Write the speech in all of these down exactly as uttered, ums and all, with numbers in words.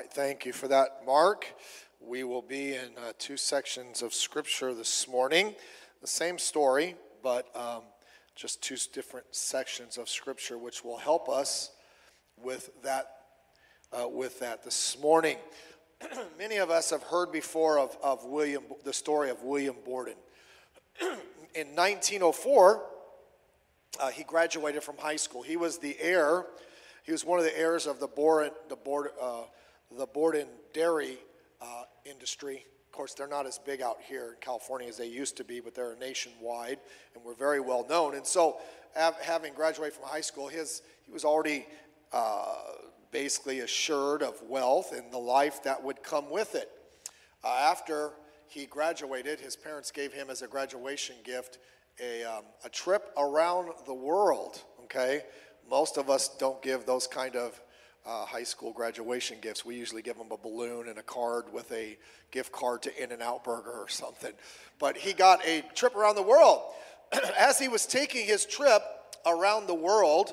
right, thank you for that, Mark. We will be in uh, two sections of Scripture this morning. The same story, but um, just two different sections of Scripture, which will help us with that. Uh, with that this morning. Many of us have heard before of, of William, the story of William Borden. In nineteen oh four, uh, he graduated from high school. He was the heir. He was one of the heirs of the Borden, the Borden, uh, the Borden dairy uh, industry. Of course, they're not as big out here in California as they used to be, but they're nationwide, and we're very well known. And so, having graduated from high school, his he was already uh, basically assured of wealth and the life that would come with it. Uh, after he graduated, his parents gave him as a graduation gift a um, a trip around the world. Okay. Most of us don't give those kind of uh, high school graduation gifts. We usually give them a balloon and a card with a gift card to In-N-Out Burger or something. But he got a trip around the world. As he was taking his trip around the world,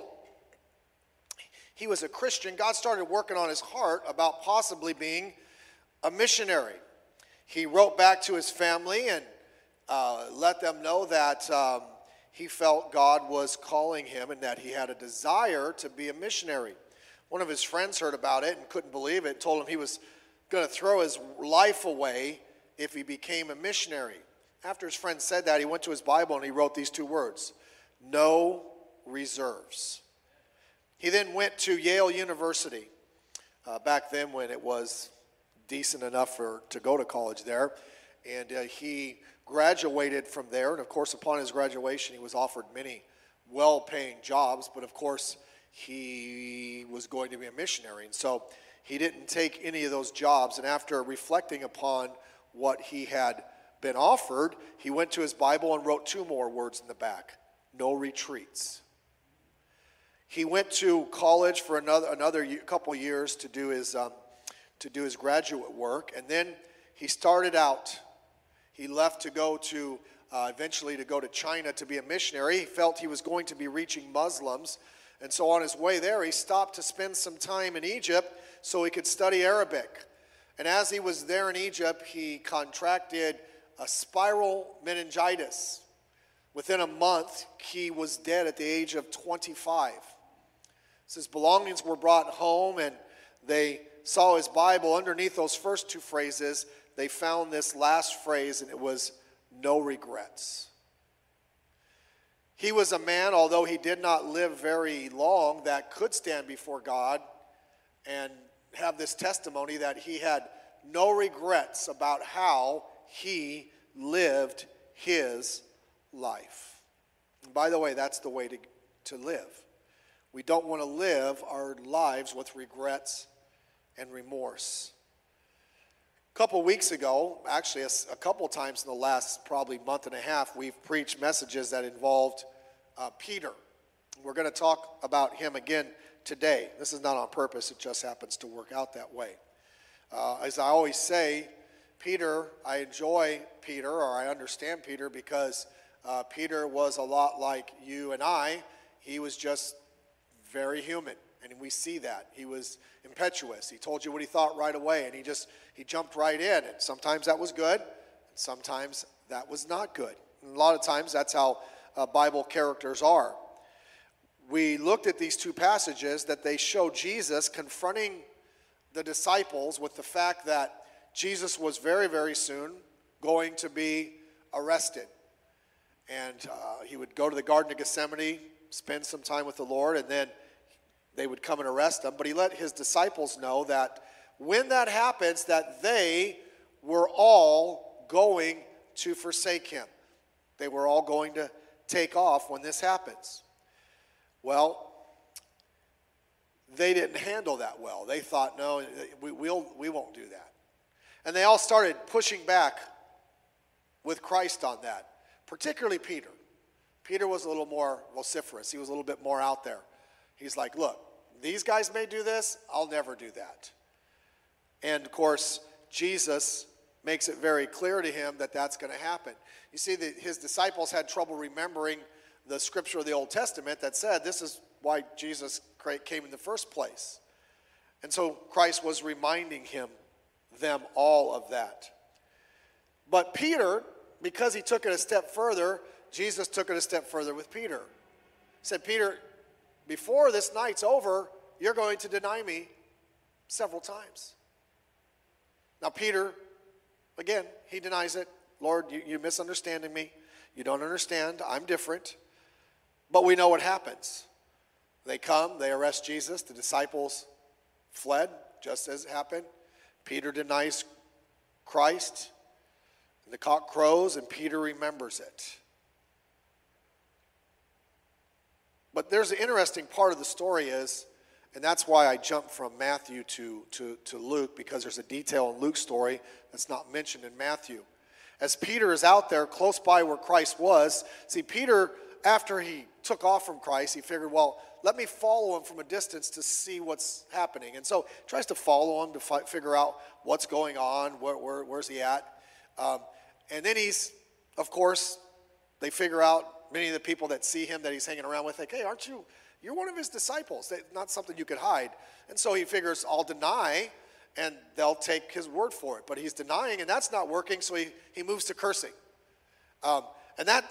he was a Christian. God started working on his heart about possibly being a missionary. He wrote back to his family and uh, let them know that um, he felt God was calling him and that he had a desire to be a missionary. One of his friends heard about it and couldn't believe it, told him he was going to throw his life away if he became a missionary. After his friend said that, he went to his Bible and he wrote these two words: no reserves. He then went to Yale University, uh, back then when it was decent enough for to go to college there, and uh, he graduated from there. And of course, upon his graduation, he was offered many well-paying jobs, but of course, he was going to be a missionary, and so he didn't take any of those jobs. And after reflecting upon what he had been offered, he went to his Bible and wrote two more words in the back: no retreats. He went to college for another another year, couple years to do his um, to do his graduate work, and then he started out. He left to go to uh, eventually to go to China to be a missionary. He felt he was going to be reaching Muslims, and so on his way there, he stopped to spend some time in Egypt so he could study Arabic. And as he was there in Egypt, he contracted a spiral meningitis. Within a month, he was dead at the age of twenty-five. So his belongings were brought home, and they saw his Bible. Underneath those first two phrases, they found this last phrase, and it was no regrets. He was a man, although he did not live very long, that could stand before God and have this testimony that he had no regrets about how he lived his life. And by the way, that's the way to, to live. We don't want to live our lives with regrets and remorse. A couple weeks ago, actually a, a couple times in the last probably month and a half, we've preached messages that involved uh, Peter. We're going to talk about him again today. This is not on purpose, it just happens to work out that way. Uh, as I always say, Peter, I enjoy Peter, or I understand Peter, because uh, Peter was a lot like you and I. He was just very human, and we see that. He was impetuous. He told you what he thought right away, and he just, he jumped right in, and sometimes that was good, and sometimes that was not good. And a lot of times that's how uh, Bible characters are. We looked at these two passages that they show Jesus confronting the disciples with the fact that Jesus was very, very soon going to be arrested. And uh, he would go to the Garden of Gethsemane, spend some time with the Lord, and then they would come and arrest him. But he let his disciples know that when that happens, that they were all going to forsake him. They were all going to take off when this happens. Well, they didn't handle that well. They thought, no, we, we'll, we won't do that. And they all started pushing back with Christ on that, particularly Peter. Peter was a little more vociferous. He was a little bit more out there. He's like, look, these guys may do this, I'll never do that. And of course, Jesus makes it very clear to him that that's going to happen. You see, that his disciples had trouble remembering the scripture of the Old Testament that said this is why Jesus came in the first place. And so Christ was reminding him, them all of that. But Peter, because he took it a step further, Jesus took it a step further with Peter. He said, Peter, before this night's over, you're going to deny me several times. Now Peter, again, he denies it. Lord, you, you're misunderstanding me. You don't understand. I'm different. But we know what happens. They come, they arrest Jesus. The disciples fled, just as it happened. Peter denies Christ. And the cock crows, and Peter remembers it. But there's an interesting part of the story is, and that's why I jumped from Matthew to, to, to Luke, because there's a detail in Luke's story that's not mentioned in Matthew. As Peter is out there close by where Christ was, see, Peter, after he took off from Christ, he figured, well, let me follow him from a distance to see what's happening. And so he tries to follow him to fi- figure out what's going on, where, where, where's he at. Um, and then he's, of course, they figure out, many of the people that see him that he's hanging around with, like, hey, aren't you, you're one of his disciples. That's not something you could hide. And so he figures, I'll deny, and they'll take his word for it. But he's denying, and that's not working, so he, he moves to cursing. Um, and that,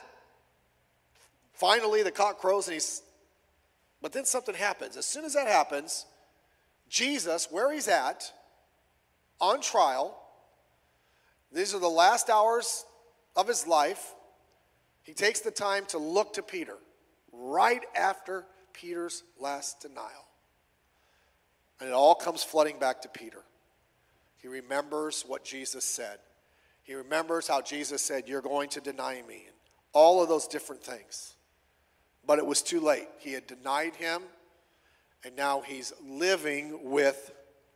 finally, the cock crows, and he's, but then something happens. As soon as that happens, Jesus, where he's at, on trial, these are the last hours of his life, he takes the time to look to Peter right after Peter's last denial. And it all comes flooding back to Peter. He remembers what Jesus said. He remembers how Jesus said, you're going to deny me. And all of those different things. But it was too late. He had denied him, and now he's living with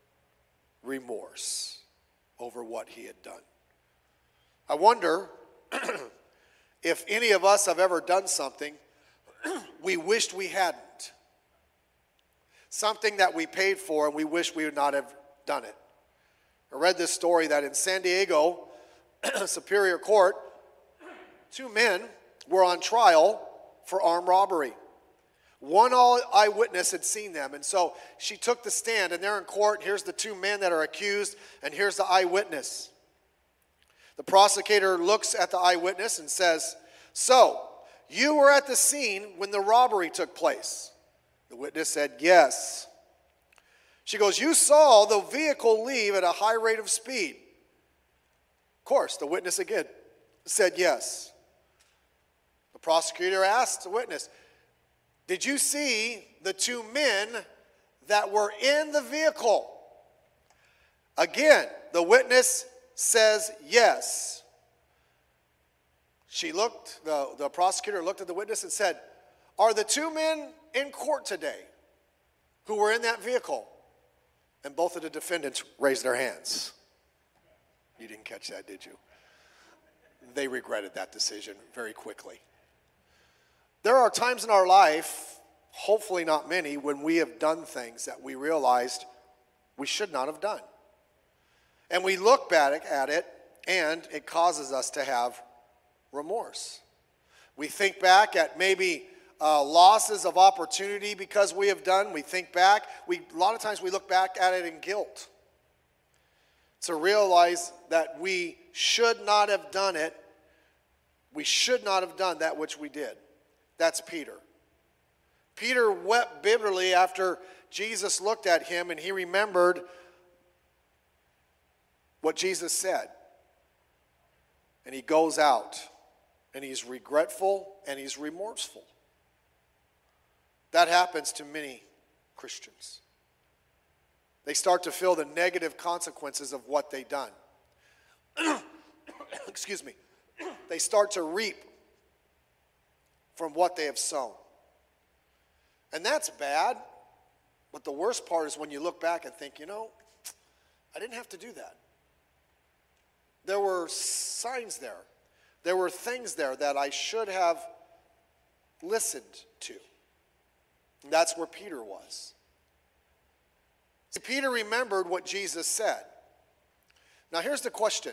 remorse over what he had done. I wonder if any of us have ever done something we wished we hadn't. Something that we paid for and we wish we would not have done it. I read this story that in San Diego Superior Court, two men were on trial for armed robbery. One eyewitness had seen them, and so she took the stand, and they're in court. Here's the two men that are accused, and here's the eyewitness. The prosecutor looks at the eyewitness and says, so, you were at the scene when the robbery took place. The witness said, yes. She goes, you saw the vehicle leave at a high rate of speed. Of course, the witness again said yes. The prosecutor asked the witness, did you see the two men that were in the vehicle? Again, the witness says yes. She looked, the, the prosecutor looked at the witness and said, are the two men in court today who were in that vehicle? And both of the defendants raised their hands. You didn't catch that, did you? They regretted that decision very quickly. There are times in our life, hopefully not many, when we have done things that we realized we should not have done. And we look back at it, and it causes us to have remorse. We think back at maybe uh, losses of opportunity because we have done. We think back. We, a lot of times we look back at it in guilt. To realize that we should not have done it. We should not have done that which we did. That's Peter. Peter wept bitterly after Jesus looked at him and he remembered what Jesus said. And he goes out and he's regretful and he's remorseful. That happens to many Christians. They start to feel the negative consequences of what they've done. Excuse me. They start to reap from what they have sown. And that's bad. But the worst part is when you look back and think, you know, I didn't have to do that. There were signs there. There were things there that I should have listened to. And that's where Peter was. See, Peter remembered what Jesus said. Now here's the question.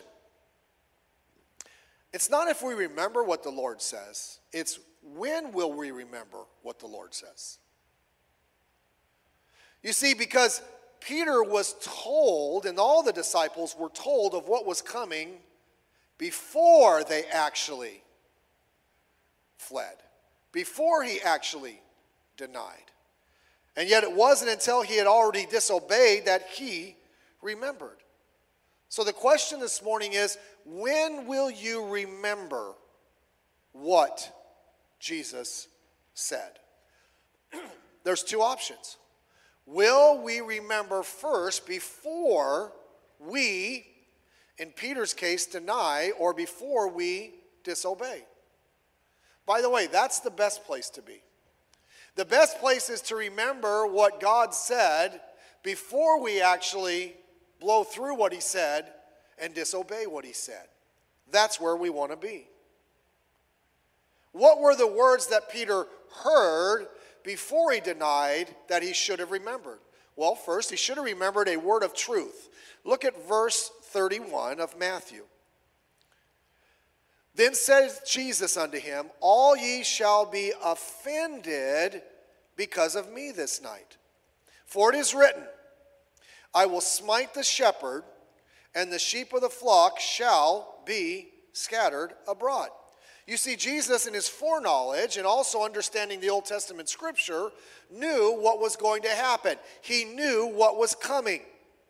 It's not if we remember what the Lord says. It's when will we remember what the Lord says? You see, because Peter was told, and all the disciples were told of what was coming before they actually fled, before he actually denied. And yet it wasn't until he had already disobeyed that he remembered. So the question this morning is, when will you remember what Jesus said? There's two options. Will we remember first before we, in Peter's case, deny, or before we disobey? By the way, that's the best place to be. The best place is to remember what God said before we actually blow through what he said and disobey what he said. That's where we want to be. What were the words that Peter heard before he denied that he should have remembered? Well, first, he should have remembered a word of truth. Look at verse thirty-one of Matthew. Then said Jesus unto him, all ye shall be offended because of me this night. For it is written, I will smite the shepherd, and the sheep of the flock shall be scattered abroad. You see, Jesus in his foreknowledge and also understanding the Old Testament scripture knew what was going to happen. He knew what was coming.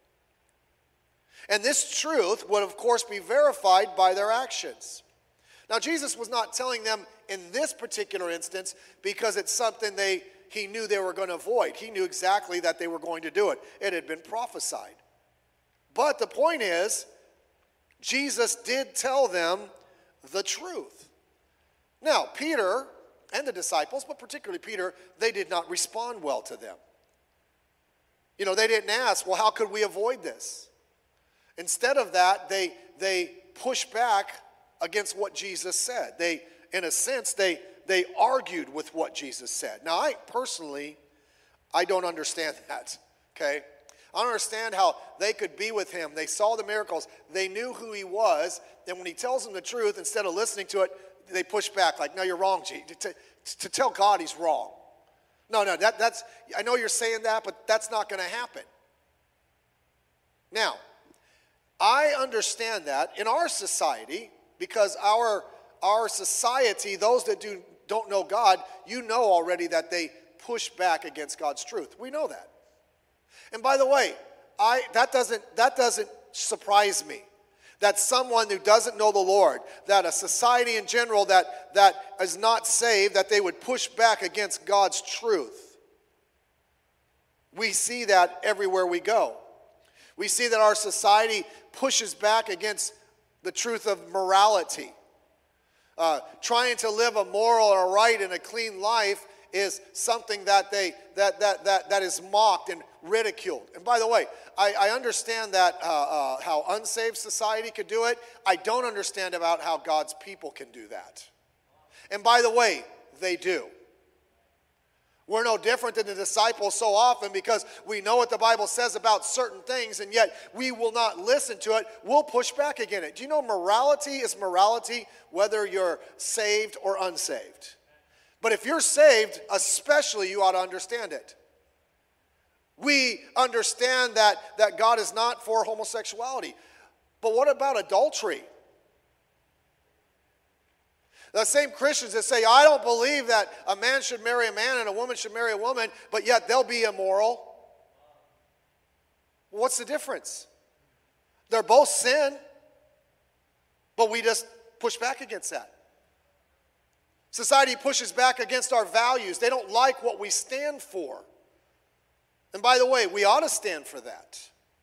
And this truth would, of course, be verified by their actions. Now, Jesus was not telling them in this particular instance because it's something they he knew they were going to avoid. He knew exactly that they were going to do it. It had been prophesied. But the point is, Jesus did tell them the truth. Now, Peter and the disciples, but particularly Peter, they did not respond well to them. You know, they didn't ask, well, how could we avoid this? Instead of that, they, they pushed back against what Jesus said. They, in a sense, they, they argued with what Jesus said. Now, I personally, I don't understand that, okay? I don't understand how they could be with him. They saw the miracles. They knew who he was. And when he tells them the truth, instead of listening to it, they push back like, no, you're wrong, G. To, to, to tell God he's wrong. No, no, that, that's, I know you're saying that, but that's not going to happen. Now, I understand that in our society, because our, our society, those that do, don't know God, you know already that they push back against God's truth. We know that. And by the way, I, that doesn't, that doesn't surprise me. That someone who doesn't know the Lord, that a society in general that, that is not saved, that they would push back against God's truth. We see that everywhere we go. We see that our society pushes back against the truth of morality. Uh, trying to live a moral or a right and a clean life is something that they that that that that is mocked and ridiculed. And by the way, I, I understand that uh, uh, how unsaved society could do it. I don't understand about how God's people can do that. And by the way, they do. We're no different than the disciples so often because we know what the Bible says about certain things, and yet we will not listen to it. We'll push back against it. Do you know morality is morality whether you're saved or unsaved? But if you're saved, especially, you ought to understand it. We understand that, that God is not for homosexuality. But what about adultery? The same Christians that say, I don't believe that a man should marry a man and a woman should marry a woman, but yet they'll be immoral. What's the difference? They're both sin, but we just push back against that. Society pushes back against our values. They don't like what we stand for. And by the way, we ought to stand for that.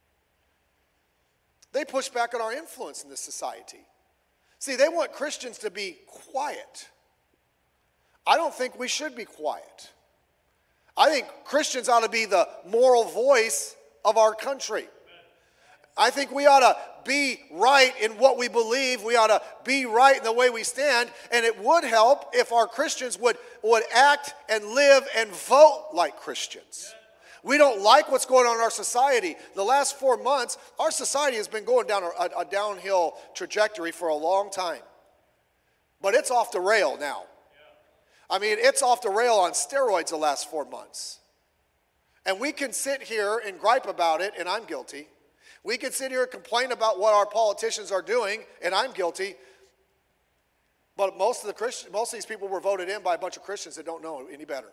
They push back on our influence in this society. See, they want Christians to be quiet. I don't think we should be quiet. I think Christians ought to be the moral voice of our country. I think we ought to be right in what we believe. We ought to be right in the way we stand. And it would help if our Christians would, would act and live and vote like Christians. We don't like what's going on in our society. The last four months, our society has been going down a, a downhill trajectory for a long time. But it's off the rail now. I mean, it's off the rail on steroids the last four months. And we can sit here and gripe about it, and I'm guilty. We can sit here and complain about what our politicians are doing, and I'm guilty. But most of the Christian, most of these people were voted in by a bunch of Christians that don't know any better.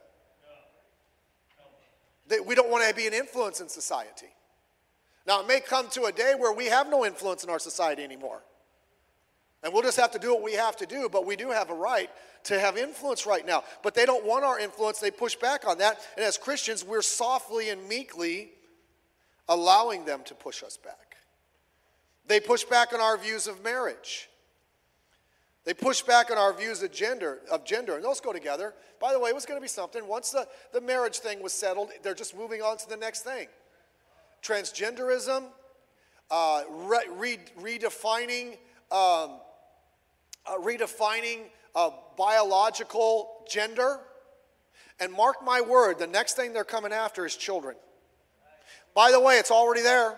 They, we don't want to be an influence in society. Now, it may come to a day where we have no influence in our society anymore. And we'll just have to do what we have to do, but we do have a right to have influence right now. But they don't want our influence. They push back on that. And as Christians, we're softly and meekly allowing them to push us back. They push back on our views of marriage. They push back on our views of gender, of gender, and those go together. By the way, it was going to be something. Once the, the marriage thing was settled, they're just moving on to the next thing. Transgenderism, uh, re, re, redefining, um, uh, redefining uh, biological gender. And mark my word, the next thing they're coming after is children. By the way, it's already there.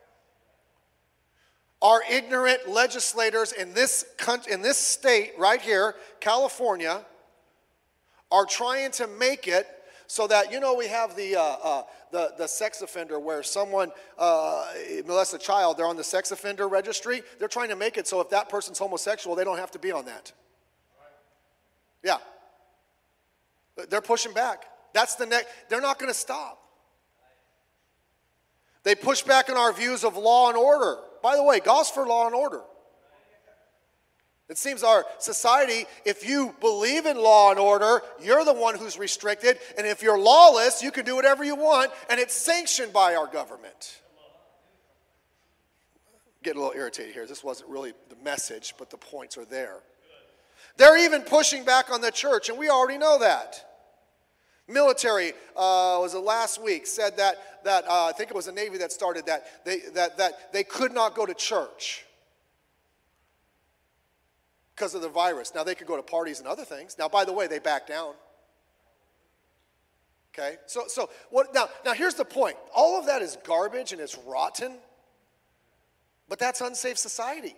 Our ignorant legislators in this country, in this state right here, California, are trying to make it so that, you know, we have the, uh, uh, the, the sex offender where someone uh, molests a child, they're on the sex offender registry. They're trying to make it so if that person's homosexual, they don't have to be on that. Yeah. They're pushing back. That's the next, they're not going to stop. They push back on our views of law and order. By the way, God's for law and order. It seems our society, if you believe in law and order, you're the one who's restricted. And if you're lawless, you can do whatever you want, and it's sanctioned by our government. Getting a little irritated here. This wasn't really the message, but the points are there. They're even pushing back on the church, and we already know that. Military, uh, was it last week, said that, that uh, I think it was the Navy that started that, they, that, that they could not go to church because of the virus. Now, they could go to parties and other things. Now, by the way, they backed down. Okay? So, so what? Now, now, here's the point. All of that is garbage and it's rotten, but that's unsafe society.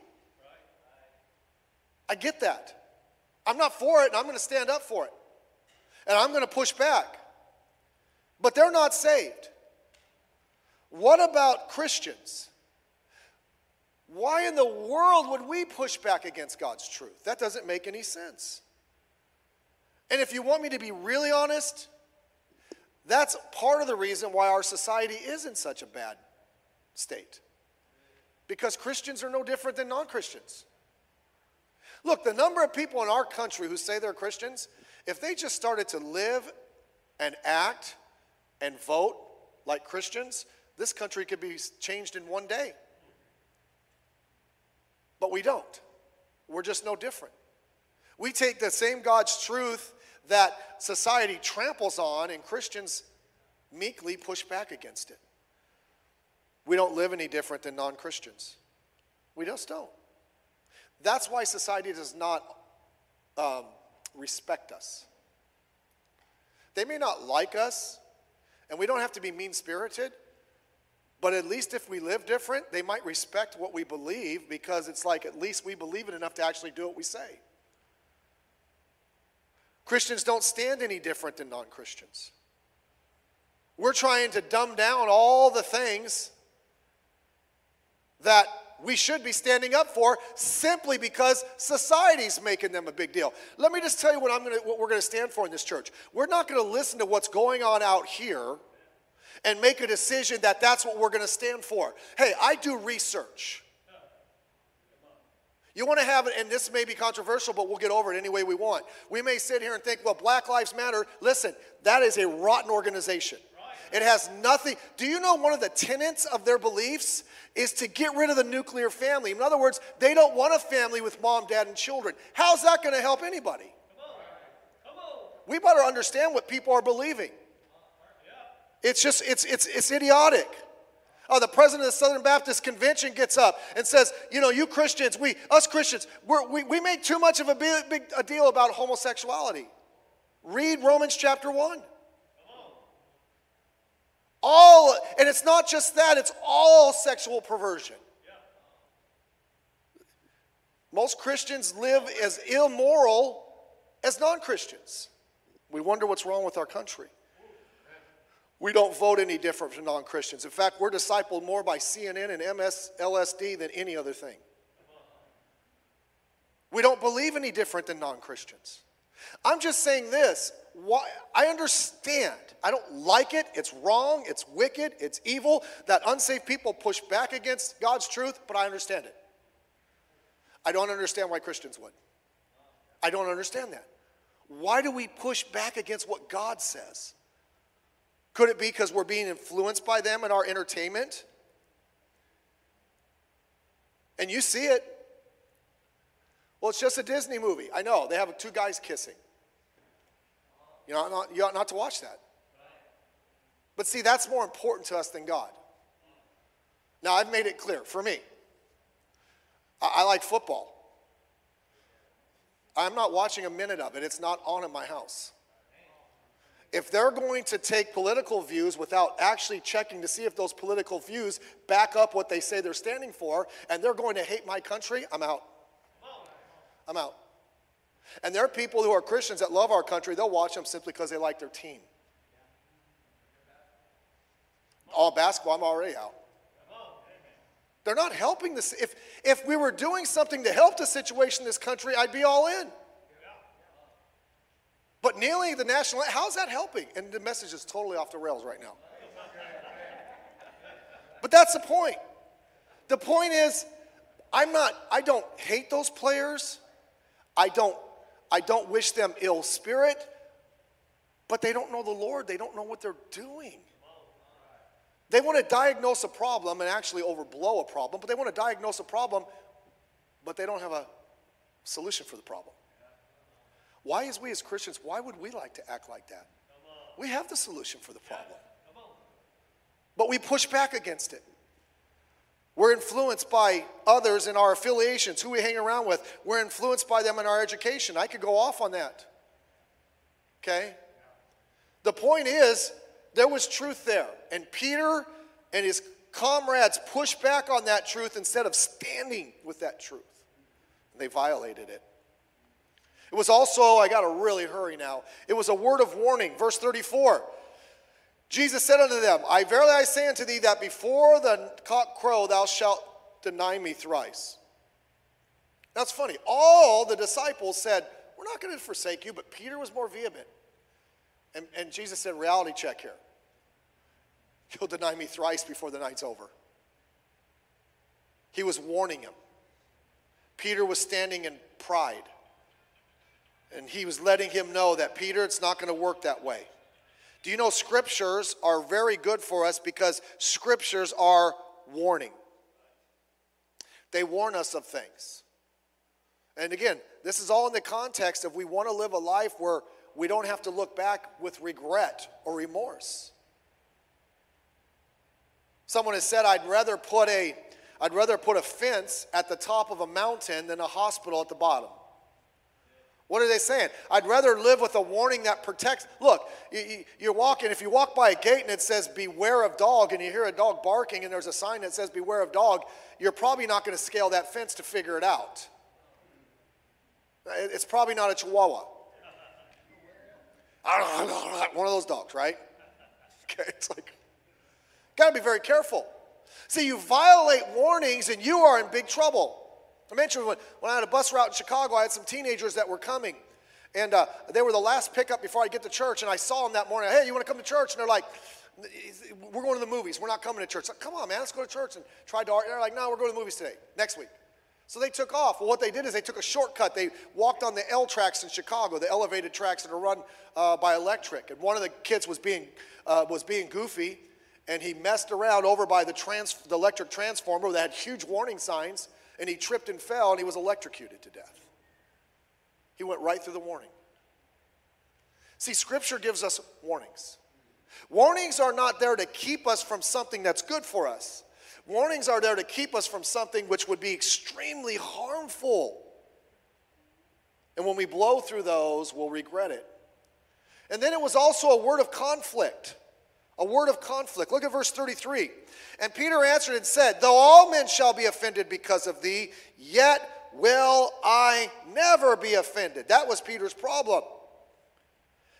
I get that. I'm not for it, and I'm going to stand up for it. And I'm going to push back. But they're not saved. What about Christians? Why in the world would we push back against God's truth? That doesn't make any sense. And if you want me to be really honest, that's part of the reason why our society is in such a bad state. Because Christians are no different than non-Christians. Look, the number of people in our country who say they're Christians, if they just started to live and act and vote like Christians, this country could be changed in one day. But we don't. We're just no different. We take the same God's truth that society tramples on, and Christians meekly push back against it. We don't live any different than non-Christians. We just don't. That's why society does not um, respect us. They may not like us, and we don't have to be mean-spirited, but at least if we live different, they might respect what we believe, because it's like at least we believe it enough to actually do what we say. Christians don't stand any different than non-Christians. We're trying to dumb down all the things that we should be standing up for simply because society's making them a big deal. Let me just tell you what I'm going to, what we're going to stand for in this church. We're not going to listen to what's going on out here and make a decision that that's what we're going to stand for. Hey, I do research. You want to have it, and this may be controversial, but we'll get over it any way we want. We may sit here and think, well, Black Lives Matter. Listen, that is a rotten organization. It has nothing. Do you know one of the tenets of their beliefs is to get rid of the nuclear family? In other words, they don't want a family with mom, dad, and children. How's that going to help anybody? Come on. Come on. We better understand what people are believing. It's just, it's, it's, it's idiotic. Oh, the president of the Southern Baptist Convention gets up and says, you know, you Christians, we, us Christians, we're, we, we make too much of a big, big a deal about homosexuality. Read Romans chapter one. All, and it's not just that, it's all sexual perversion. Most Christians live as immoral as non-Christians. We wonder what's wrong with our country. We don't vote any different from non-Christians. In fact, we're discipled more by C N N and M S L S D than any other thing. We don't believe any different than non-Christians. I'm just saying this. Why, I understand. I don't like it. It's wrong. It's wicked. It's evil that unsaved people push back against God's truth, but I understand it. I don't understand why Christians would. I don't understand that. Why do we push back against what God says? Could it be because we're being influenced by them in our entertainment? And you see it. Well, it's just a Disney movie. I know. They have two guys kissing. You know, not, you ought not to watch that. But see, that's more important to us than God. Now, I've made it clear. For me, I, I like football. I'm not watching a minute of it. It's not on in my house. If they're going to take political views without actually checking to see if those political views back up what they say they're standing for, and they're going to hate my country, I'm out. I'm out. And there are people who are Christians that love our country. They'll watch them simply because they like their team. All basketball, I'm already out. They're not helping this. If, if we were doing something to help the situation in this country, I'd be all in. But kneeling the national, how's that helping? And the message is totally off the rails right now. But that's the point. The point is, I'm not, I don't hate those players. I don't, I don't wish them ill spirit, but they don't know the Lord. They don't know what they're doing. They want to diagnose a problem and actually overblow a problem, but they want to diagnose a problem, but they don't have a solution for the problem. Why, as we as Christians, why would we like to act like that? We have the solution for the problem, but we push back against it. We're influenced by others in our affiliations, who we hang around with. We're influenced by them in our education. I could go off on that. Okay? The point is, there was truth there. And Peter and his comrades pushed back on that truth instead of standing with that truth. And they violated it. It was also, I got to really hurry now, it was a word of warning. Verse thirty-four. Jesus said unto them, I verily I say unto thee that before the cock crow thou shalt deny me thrice. That's funny. All the disciples said, we're not going to forsake you, but Peter was more vehement. And, and Jesus said, reality check here. You'll deny me thrice before the night's over. He was warning him. Peter was standing in pride. And he was letting him know that, Peter, it's not going to work that way. Do you know scriptures are very good for us because scriptures are warning. They warn us of things. And again, this is all in the context of we want to live a life where we don't have to look back with regret or remorse. Someone has said, I'd rather put a, I'd rather put a fence at the top of a mountain than a hospital at the bottom. What are they saying? I'd rather live with a warning that protects. Look, you, you're walking, if you walk by a gate and it says beware of dog, and you hear a dog barking and there's a sign that says beware of dog, you're probably not going to scale that fence to figure it out. It's probably not a Chihuahua. One of those dogs, right? Okay, it's like, got to be very careful. See, you violate warnings and you are in big trouble. I mentioned when, when I had a bus route in Chicago, I had some teenagers that were coming. And uh, they were the last pickup before I get to church. And I saw them that morning. Hey, you want to come to church? And they're like, we're going to the movies. We're not coming to church. Like, come on, man, let's go to church. And tried to argue. They're like, no, we're going to the movies today, next week. So they took off. Well, what they did is they took a shortcut. They walked on the L tracks in Chicago, the elevated tracks that are run uh, by electric. And one of the kids was being uh, was being goofy, and he messed around over by the, trans- the electric transformer that had huge warning signs. And he tripped and fell, and he was electrocuted to death. He went right through the warning. See, Scripture gives us warnings. Warnings are not there to keep us from something that's good for us. Warnings are there to keep us from something which would be extremely harmful. And when we blow through those, we'll regret it. And then it was also a word of conflict. A word of conflict. Look at verse thirty-three. And Peter answered and said, though all men shall be offended because of thee, yet will I never be offended. That was Peter's problem.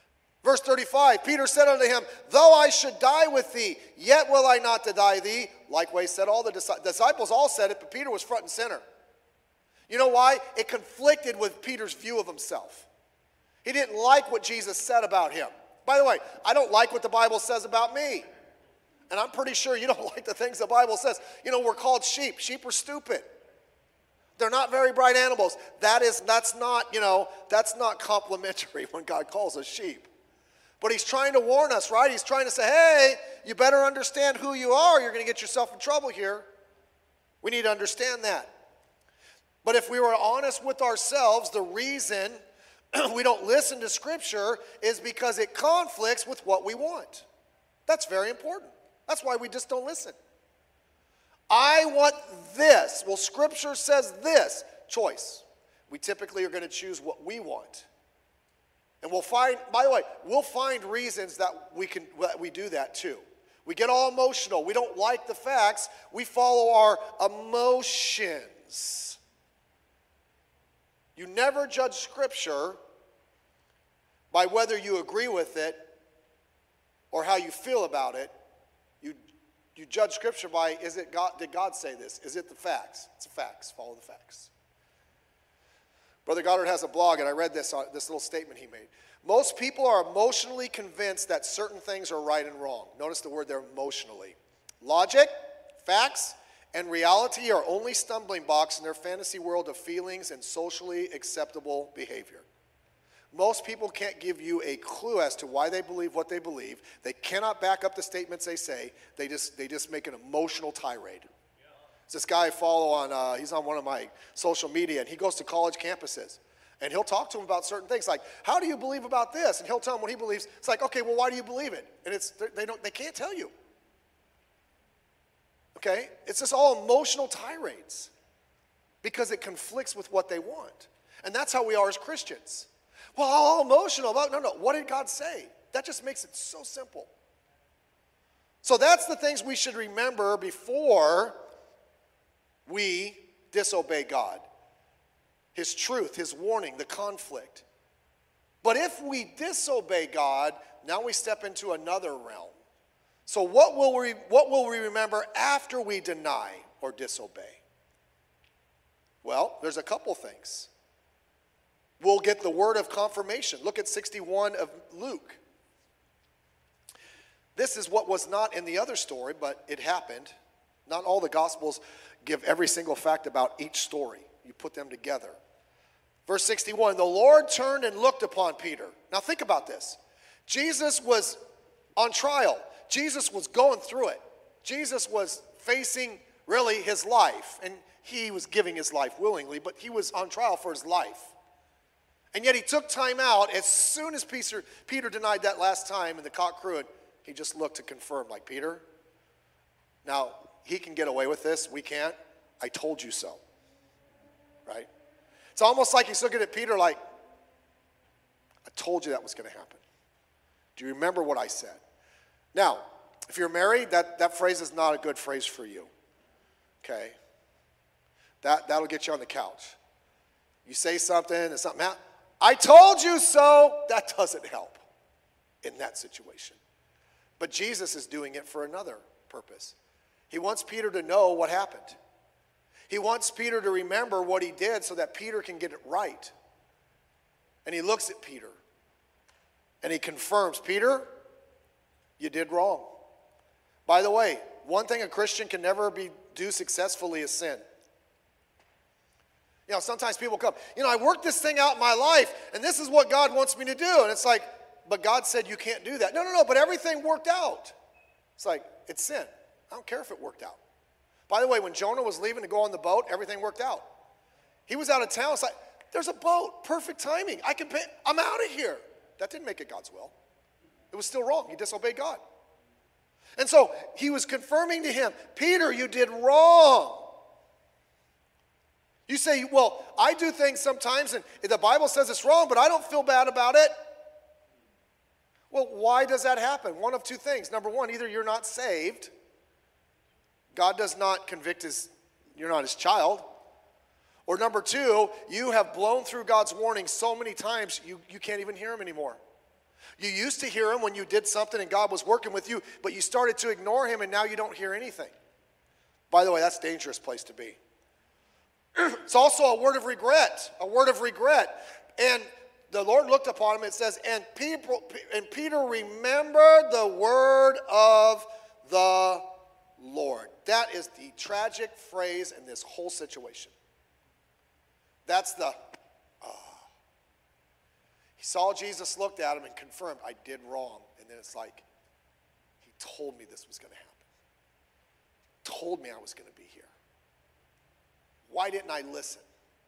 Verse thirty-five, Peter said unto him, though I should die with thee, yet will I not deny thee. Likewise said all the disciples. The disciples all said it, but Peter was front and center. You know why? It conflicted with Peter's view of himself. He didn't like what Jesus said about him. By the way, I don't like what the Bible says about me. And I'm pretty sure you don't like the things the Bible says. You know, we're called sheep. Sheep are stupid. They're not very bright animals. That is, that's not, you know, that's not complimentary when God calls us sheep. But he's trying to warn us, right? He's trying to say, hey, you better understand who you are. You're going to get yourself in trouble here. We need to understand that. But if we were honest with ourselves, the reason we don't listen to Scripture is because it conflicts with what we want. That's very important. That's why we just don't listen. I want this. Well, Scripture says this. Choice. We typically are going to choose what we want. And we'll find, by the way, we'll find reasons that we can that we do that too. We get all emotional. We don't like the facts. We follow our emotions. You never judge Scripture by whether you agree with it or how you feel about it. You, you judge Scripture by, is it God, did God say this? Is it the facts? It's the facts. Follow the facts. Brother Goddard has a blog, and I read this, this little statement he made. Most people are emotionally convinced that certain things are right and wrong. Notice the word there, emotionally. Logic, facts, and reality are only stumbling blocks in their fantasy world of feelings and socially acceptable behavior. Most people can't give you a clue as to why they believe what they believe. They cannot back up the statements they say. They just, they just make an emotional tirade. There's this guy I follow on, uh, he's on one of my social media, and he goes to college campuses. And he'll talk to them about certain things, like, how do you believe about this? And he'll tell them what he believes. It's like, okay, well, why do you believe it? And it's they don't they can't tell you. Okay? It's just all emotional tirades because it conflicts with what they want. And that's how we are as Christians. Well, all emotional about, no, no, what did God say? That just makes it so simple. So that's the things we should remember before we disobey God. His truth, his warning, the conflict. But if we disobey God, now we step into another realm. So what will we, what will we remember after we deny or disobey? Well, there's a couple things. We'll get the word of confirmation. Look at sixty-one of Luke. This is what was not in the other story, but it happened. Not all the Gospels give every single fact about each story. You put them together. Verse sixty-one, the Lord turned and looked upon Peter. Now think about this. Jesus was on trial. Jesus was going through it. Jesus was facing really his life. And he was giving his life willingly, but he was on trial for his life. And yet he took time out. As soon as Peter, Peter denied that last time and the cock crowed, he just looked to confirm, like, Peter, now he can get away with this. We can't. I told you so. Right? It's almost like he's looking at Peter like, I told you that was going to happen. Do you remember what I said? Now, if you're married, that, that phrase is not a good phrase for you. Okay? That, that'll get you on the couch. You say something and something happens. I told you so. That doesn't help in that situation. But Jesus is doing it for another purpose. He wants Peter to know what happened. He wants Peter to remember what he did so that Peter can get it right. And he looks at Peter and he confirms, Peter, you did wrong. By the way, one thing a Christian can never be do successfully is sin. You know, sometimes people come, you know, I worked this thing out in my life, and this is what God wants me to do. And it's like, but God said you can't do that. No, no, no, but everything worked out. It's like, it's sin. I don't care if it worked out. By the way, when Jonah was leaving to go on the boat, everything worked out. He was out of town. It's like, there's a boat. Perfect timing. I can pay. I'm out of here. That didn't make it God's will. It was still wrong. He disobeyed God. And so he was confirming to him, Peter, you did wrong. You say, well, I do things sometimes, and the Bible says it's wrong, but I don't feel bad about it. Well, why does that happen? One of two things. Number one, either you're not saved. God does not convict his, you're not his child. Or number two, you have blown through God's warning so many times, you, you can't even hear him anymore. You used to hear him when you did something and God was working with you, but you started to ignore him and now you don't hear anything. By the way, that's a dangerous place to be. It's also a word of regret, a word of regret. And the Lord looked upon him, it says, and, people, and Peter remembered the word of the Lord. That is the tragic phrase in this whole situation. That's the, oh. He saw Jesus, looked at him and confirmed, I did wrong. And then it's like, he told me this was going to happen. Told me I was going to be here. Why didn't I listen?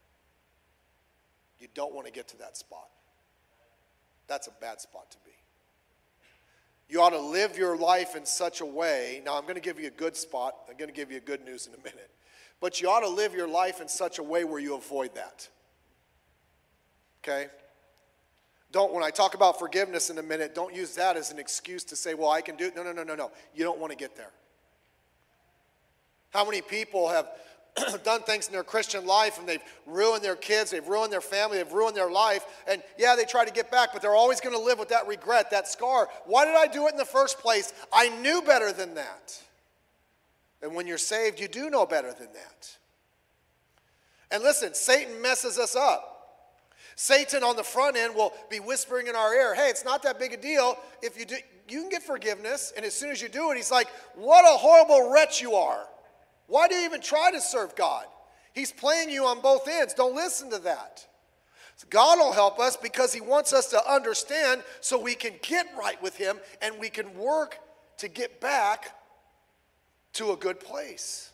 You don't want to get to that spot. That's a bad spot to be. You ought to live your life in such a way. Now, I'm going to give you a good spot. I'm going to give you good news in a minute. But you ought to live your life in such a way where you avoid that. Okay? Don't, when I talk about forgiveness in a minute, don't use that as an excuse to say, well, I can do it. No, no, no, no, no. You don't want to get there. How many people have done things in their Christian life and they've ruined their kids, they've ruined their family, they've ruined their life, and yeah, they try to get back, but they're always going to live with that regret, that scar. Why did I do it in the first place? I knew better than that. And when you're saved, you do know better than that. And listen, Satan messes us up. Satan on the front end will be whispering in our ear, hey, it's not that big a deal. If you do, you can get forgiveness, and as soon as you do it, he's like, what a horrible wretch you are. Why do you even try to serve God? He's playing you on both ends. Don't listen to that. God will help us because he wants us to understand so we can get right with him and we can work to get back to a good place.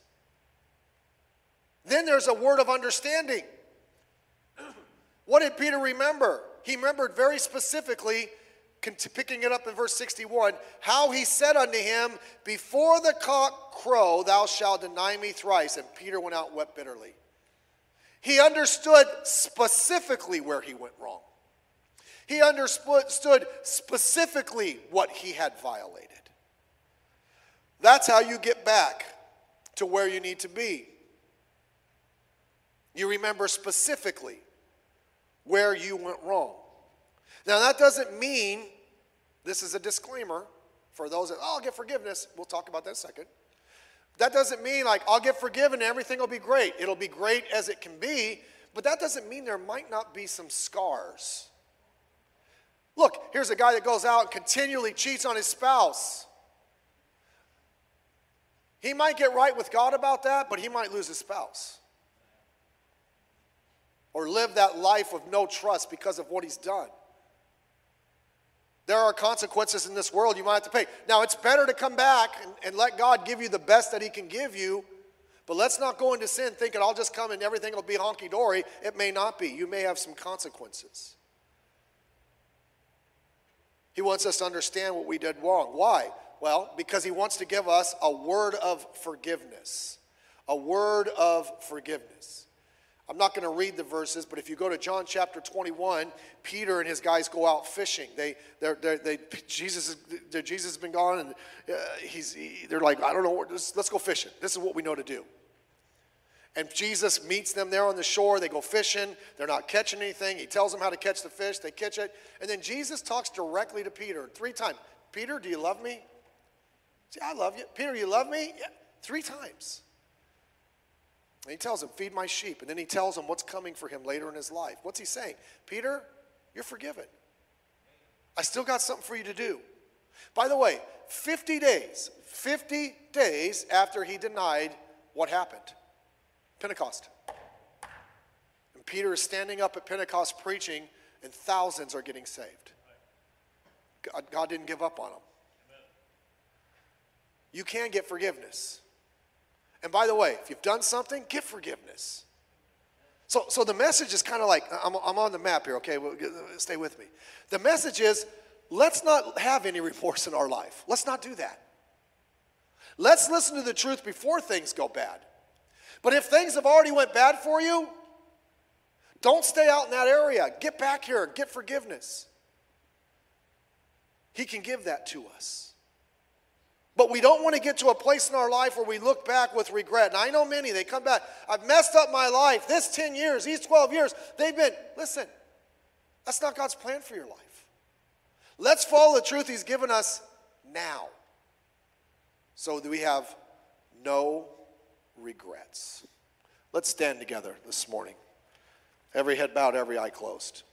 Then there's a word of understanding. What did Peter remember? He remembered very specifically, picking it up in verse sixty-one, how he said unto him, before the cock crow, thou shalt deny me thrice. And Peter went out and wept bitterly. He understood specifically where he went wrong. He understood specifically what he had violated. That's how you get back to where you need to be. You remember specifically where you went wrong. Now, that doesn't mean, this is a disclaimer for those that, oh, I'll get forgiveness. We'll talk about that in a second. That doesn't mean like, I'll get forgiven and everything will be great. It'll be great as it can be, but that doesn't mean there might not be some scars. Look, here's a guy that goes out and continually cheats on his spouse. He might get right with God about that, but he might lose his spouse. Or live that life of no trust because of what he's done. There are consequences in this world you might have to pay. Now, it's better to come back and, and let God give you the best that he can give you, but let's not go into sin thinking I'll just come and everything will be honky-dory. It may not be. You may have some consequences. He wants us to understand what we did wrong. Why? Well, because he wants to give us a word of forgiveness. A word of forgiveness. I'm not going to read the verses, but if you go to John chapter twenty-one, Peter and his guys go out fishing. They, they're, they're, they, Jesus, they're, Jesus has been gone, and uh, he's, he, they're like, I don't know, let's, let's go fishing. This is what we know to do. And Jesus meets them there on the shore. They go fishing. They're not catching anything. He tells them how to catch the fish. They catch it. And then Jesus talks directly to Peter three times. Peter, do you love me? Yeah, I love you. Peter, you love me? Yeah, three times. And he tells him, feed my sheep. And then he tells him what's coming for him later in his life. What's he saying? Peter, you're forgiven. I still got something for you to do. By the way, fifty days, fifty days after he denied, what happened? Pentecost. And Peter is standing up at Pentecost preaching, and thousands are getting saved. God, God didn't give up on them. You can get forgiveness. And by the way, if you've done something, get forgiveness. So, so the message is kind of like, I'm, I'm on the map here, okay? Well, stay with me. The message is, let's not have any remorse in our life. Let's not do that. Let's listen to the truth before things go bad. But if things have already went bad for you, don't stay out in that area. Get back here and get forgiveness. He can give that to us. But we don't want to get to a place in our life where we look back with regret. And I know many, they come back, I've messed up my life. This ten years, these twelve years, they've been, listen, that's not God's plan for your life. Let's follow the truth he's given us now, so that we have no regrets. Let's stand together this morning. Every head bowed, every eye closed.